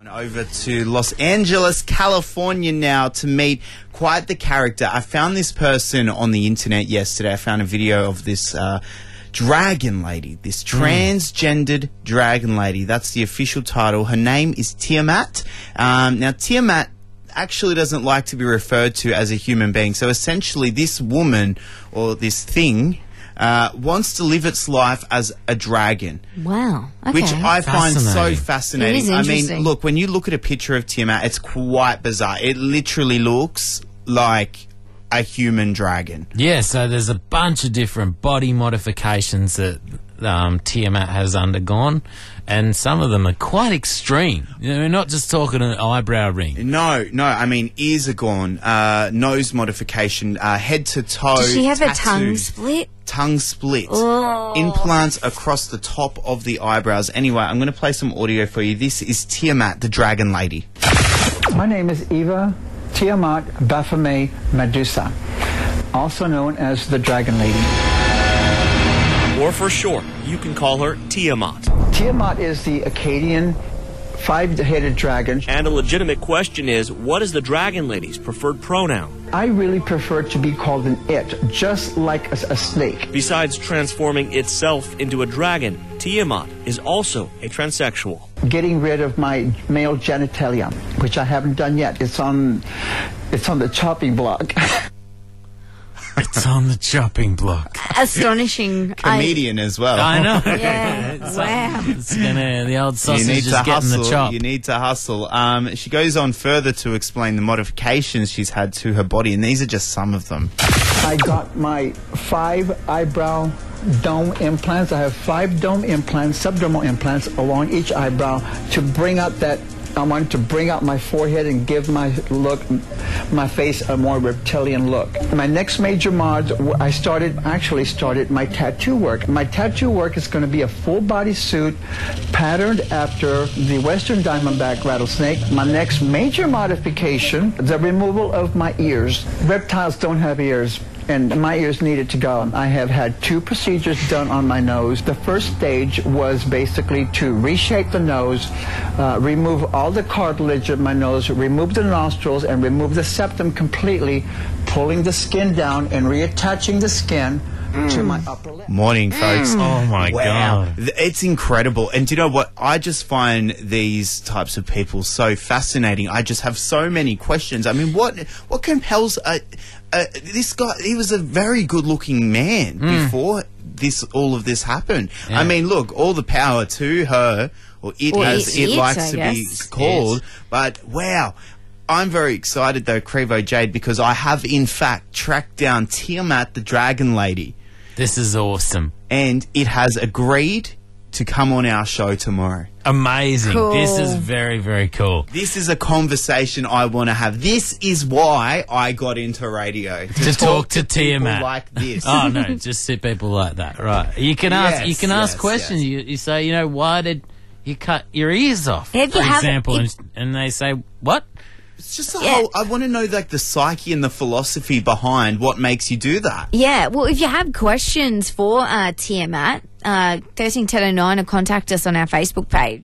Over to Los Angeles, California now to meet quite the character. I found this person on the internet yesterday. I found a video of this dragon lady, this transgendered dragon lady. That's the official title. Her name is Tiamat. Now, Tiamat actually doesn't like to be referred to as a human being. So essentially this woman or this thing wants to live its life as a dragon. Wow. Okay. Which I find so fascinating. It is interesting. I mean, look, when you look at a picture of Tiamat, it's quite bizarre. It literally looks like a human dragon. Yeah, so there's a bunch of different body modifications that Tiamat has undergone, and some of them are quite extreme. You know, we're not just talking an eyebrow ring. No, I mean, ears are gone, nose modification, head to toe. Does she have tattoos, a tongue split? Tongue split. Oh. Implants across the top of the eyebrows. Anyway, I'm going to play some audio for you. This is Tiamat, the dragon lady. My name is Eva Tiamat Baphomet Medusa, also known as the Dragon Lady. Or for short, you can call her Tiamat. Tiamat is the Akkadian five-headed dragon. And a legitimate question is, what is the Dragon Lady's preferred pronoun? I really prefer to be called an it, just like a snake. Besides transforming itself into a dragon, Tiamat is also a transsexual. Getting rid of my male genitalia, which I haven't done yet. It's on the chopping block. It's on the chopping block. Astonishing. Comedian as well. I know. Yeah. Wow. It's gonna, the old sausage You need is to getting hustle. the chop. You need to hustle. She goes on further to explain the modifications she's had to her body, and these are just some of them. I got my 5 eyebrow dome implants. I have 5 dome implants, subdermal implants along each eyebrow to bring out that. I wanted to bring out my forehead and give my face a more reptilian look. My next major mod, I actually started my tattoo work. My tattoo work is going to be a full body suit patterned after the Western Diamondback rattlesnake. My next major modification, the removal of my ears. Reptiles don't have ears, and my ears needed to go. I have had 2 procedures done on my nose. The first stage was basically to reshape the nose, remove all the cartilage of my nose, remove the nostrils, and remove the septum completely, pulling the skin down and reattaching the skin to my upper lip. Morning, folks. Oh, my Wow. God. It's incredible. And do you know what? I just find these types of people so fascinating. I just have so many questions. I mean, what compels this guy? He was a very good-looking man before all of this happened. Yeah. I mean, look, all the power to her, or it, as it likes to be called. But, wow. I'm very excited, though, Crevo Jade, because I have, in fact, tracked down Tiamat, the Dragon Lady. This is awesome. And it has agreed to come on our show tomorrow. Amazing. Cool. This is very, very cool. This is a conversation I want to have. This is why I got into radio. To talk to people Tiamat. like this. Oh, no, just see people like that. Right. You can ask, Yes, questions. yes. You say, you know, why did you cut your ears off, Have for you have- example, and they say, what? It's just the whole, I want to know like the psyche and the philosophy behind what makes you do that. Yeah, well, if you have questions for Tiamat, 131009 or contact us on our Facebook page.